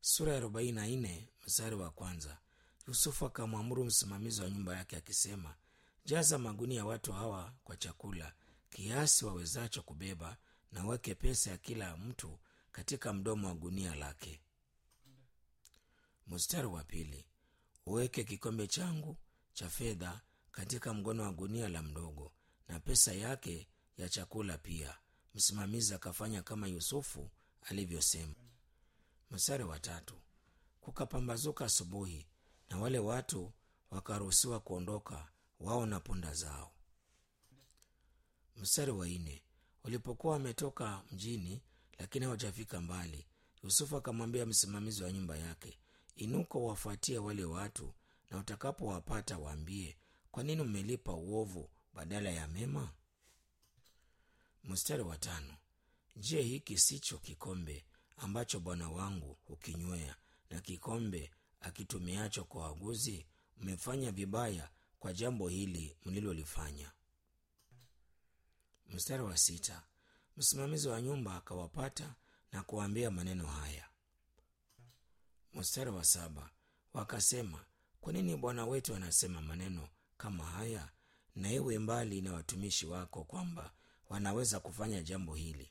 Sura ya 44 mstari wa kwanza. Yusufu akamwamuru msimamizi wa nyumba yake akisema, jaza magunia watu hawa kwa chakula kiasi wawezacho kubeba, na weke pesa ya kila mtu katika mdomo wa gunia lake. Mstari wa pili. Uweke kikombe changu cha fedha katika mgono wa gunia la mdogo, na pesa yake ya chakula pia. Msimamizi akafanya kama Yusufu alivyosema. Mstari wa tatu. Kukapambazuka asubuhi, na wale watu wakaruhusiwa kuondoka, wao na punda zao. Mstari wa nne. Walipokuwa wametoka mjini lakini hawajafika mbali, Yusufu akamwambia msimamizi wa nyumba yake, inuka wafuatie wale watu, na utakapowapata waambie, kwa nini mmelipa uovu badala ya mema? Mstari wa tano. Je, hiki sicho kikombe ambacho bwana wangu hukinywea, na kikombe akitumiacho kwa waguzi? Mmefanya vibaya kwa jambo hili mlilolifanya. Mstari wa sita. Msimamizi wa nyumba akawapata na kuwaambia maneno haya. Mstari wa saba. Wakasema, kwa nini bwana wetu anasema maneno kama haya? Na iwe mbali na watumishi wako kwamba wanaweza kufanya jambo hili.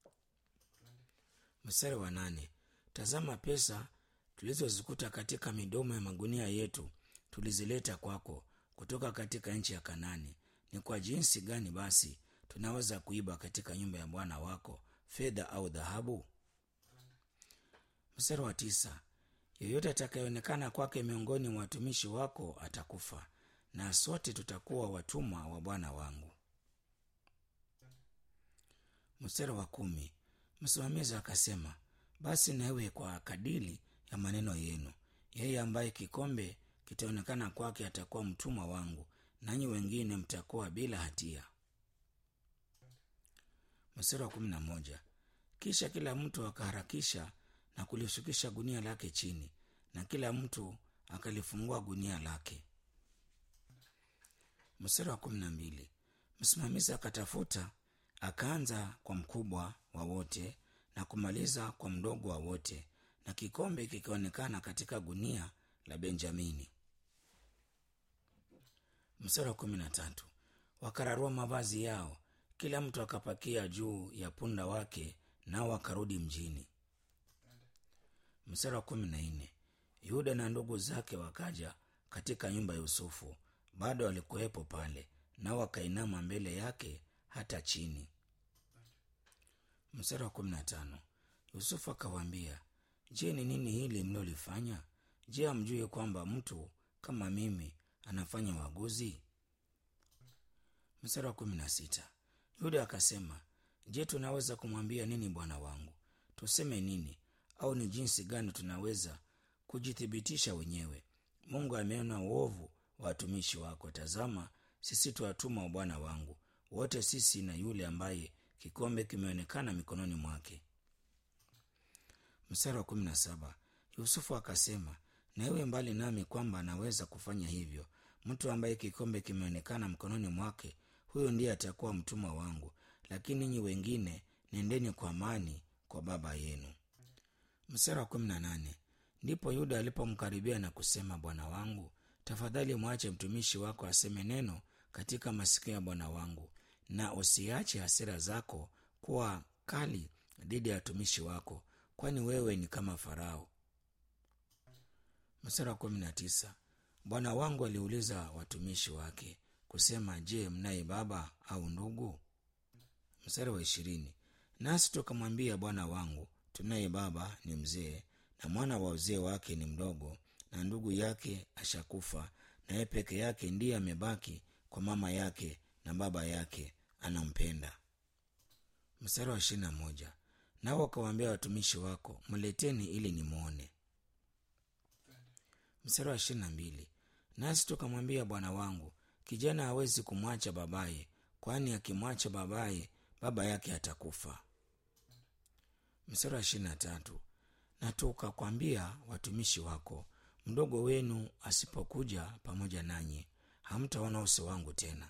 Mstari wa nane. Tazama, pesa tulizozikuta katika midomo ya magunia yetu tulizileta kwako kutoka katika nchi ya Kanani. Ni kwa jinsi gani basi tunaweza kuiba katika nyumba ya bwana wako fedha au dhahabu? Mstari wa tisa. Yeyote atakayeonekana kwake miongoni mwa watumishi wako atakufa, na sote tutakuwa watumwa wa bwana wangu. Mstari wa kumi. Msimamizi akasema, basi na iwe kwa kadiri ya maneno yenu. Yeye ambaye kikombe kitaonekana kwake atakuwa mtumwa wangu, nanyi wengine mtakuwa bila hatia. Mstari wa 11. Kisha kila mtu akaharakisha na kulishukisha gunia lake chini, na kila mtu akalifungua gunia lake. Mstari wa 12. Msimamizi akatafuta, akaanza kwa mkubwa wa wote na kumaliza kwa mdogo wa wote, na kikombe kikaonekana katika gunia la Benjamini. Mstari wa 13. Wakararua mavazi yao, kila mtu akapakia juu ya punda wake, nao wakarudi mjini. Mstari wa 14. Yuda na ndugu zake wakaja katika nyumba ya Yusufu, bado walikuwepo pale, nao wakainama mbele yake hata chini. Mstari wa 15. Yusufu akawaambia, je, ni nini hili mlolifanya? Je, hamjui kwamba mtu kama mimi anafanya uaguzi? Mstari wa 16. Yuda akasema, je, tunaweza kumwambia nini bwana wangu? Tuseme nini? Au ni jinsi gani tunaweza kujithibitisha wenyewe? Mungu ameona uovu wa watumishi wako. Tazama, sisi tu watumwa wa bwana wangu, wote sisi na yule ambaye kikombe kimeonekana mikononi mwake. Mstari wa 17. Yusufu akasema, na iwe mbali nami kwamba anaweza kufanya hivyo. Mtu ambaye kikombe kimeonekana mkononi mwake, huyo ndiye atakuwa mtumwa wangu, lakini ninyi wengine nendeni kwa amani kwa baba yenu. Mstari wa 18. Ndipo Yuda alipomkaribia na kusema, bwana wangu, tafadhali mwache mtumishi wako aseme neno katika masikio ya bwana wangu, na usiache hasira zako kuwa kali dhidi ya watumishi wako, kwani wewe ni kama Farao. Mstari wa 19. Bwana wangu aliuliza watumishi wake kusema, je, mnaye baba au ndugu? Mstari wa 20. Nasi tukamwambia bwana wangu, tunaye baba, ni mzee, na mwana wa uzee wake ni mdogo, na ndugu yake ashakufa, na yeye peke yake ndiye amebaki kwa mama yake, na baba yake anampenda. Mstari wa 21. Nao wakawaambia watumishi wako, mleteni ili nimwone. Mstari wa 22. Nasi tukamwambia bwana wangu, kijana hawezi kumwacha babaye, kwani akimwacha babaye, baba yake atakufa. Mstari wa 23. Na tukakwambia watumishi wako, mdogo wenu asipokuja pamoja nanyi, hamtaona uso wangu tena.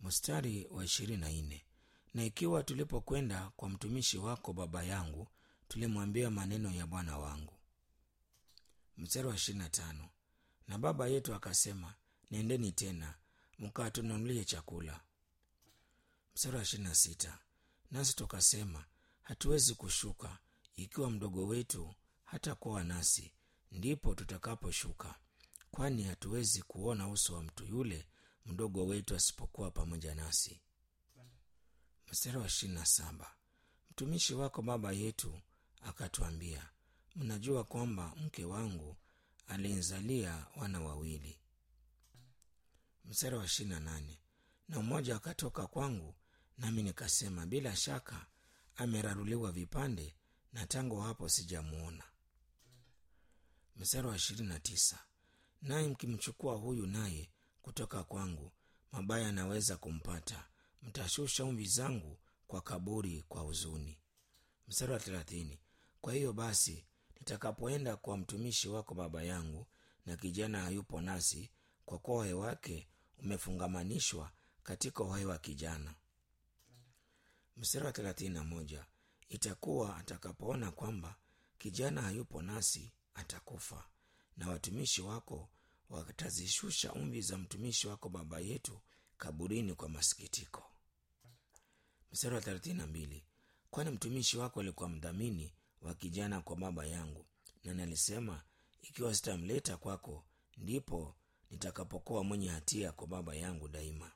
Mstari wa 24. Na ikiwa tulipokwenda kwa mtumishi wako baba yangu, tulimwambia maneno ya bwana wangu. Mstari wa 25, na baba yetu akasema, nendeni tena mkatununulie chakula. Mstari wa 26, nasi tukasema, hatuwezi kushuka ikiwa mdogo wetu hatakuwa nasi, ndipo tutakaposhuka, kwani hatuwezi kuona uso wa mtu yule mdogo wetu asipokuwa pamoja nasi. Mstari wa 27, mtumishi wako baba yetu akatuambia, mnajua kwamba mke wangu alinizalia wana wawili. Mstari wa 28, na mmoja akatoka kwangu, nami nikasema, bila shaka ameraruliwa vipande, na tangu hapo sijamuona. Mstari wa 29, naye mkimchukua huyu naye kutoka kwangu, mabaya anaweza kumpata, mtashusha umvi zangu kwa kaburi kwa huzuni. Mstari wa 30, kwa hiyo basi nitakapoenda kwa mtumishi wako baba yangu, na kijana hayupo nasi, kwa kuwa uhai wake umefungamanishwa katika uhai wa kijana. Mstari wa 31, itakuwa atakapoona kwamba kijana hayupo nasi atakufa, na watumishi wako watazishusha umvi za mtumishi wako baba yetu kaburini kwa masikitiko. Mstari wa 32, kwani mtumishi wako alikuwa mdhamini wa kijana kwa baba yangu, na nalisema, ikiwa sitamleta kwako, ndipo nitakapokuwa mwenye hatia kwa baba yangu daima.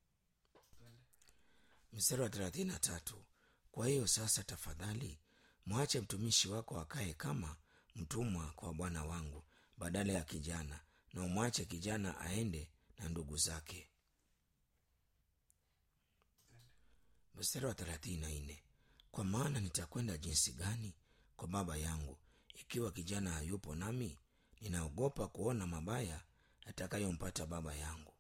Mstari wa 33, kwa hiyo sasa tafadhali mwache mtumishi wako akae kama mtumwa kwa bwana wangu badala ya kijana, na umwache kijana aende na ndugu zake. Mstari wa 34, kwa maana nitakwenda jinsi gani kwa baba yangu ikiwa kijana hayupo nami? Ninaogopa kuona mabaya atakayompata baba yangu.